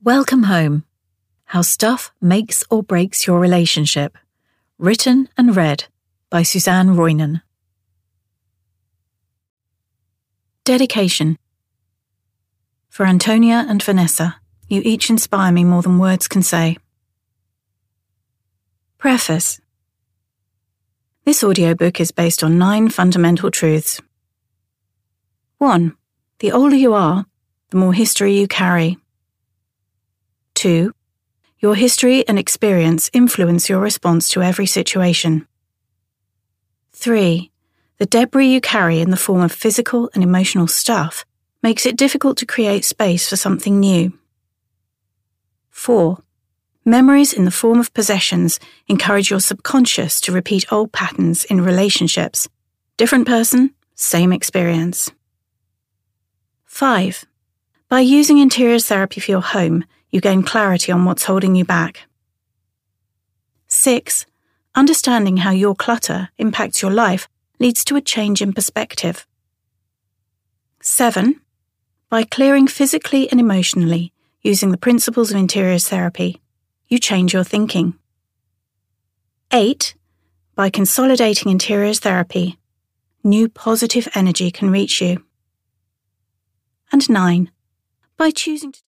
Welcome Home. How Stuff Makes or Breaks Your Relationship. Written and read by Suzanne Roynan. Dedication. For Antonia and Vanessa, you each inspire me more than words can say. Preface. This audiobook is based on 9 fundamental truths. 1. The older you are, the more history you carry. 2. Your history and experience influence your response to every situation. 3. The debris you carry in the form of physical and emotional stuff makes it difficult to create space for something new. 4. Memories in the form of possessions encourage your subconscious to repeat old patterns in relationships. Different person, same experience. 5. By using interiors therapy for your home, you gain clarity on what's holding you back. 6. Understanding how your clutter impacts your life leads to a change in perspective. 7. By clearing physically and emotionally, using the principles of interiors therapy, you change your thinking. 8. By consolidating interiors therapy, new positive energy can reach you. And 9. By choosing to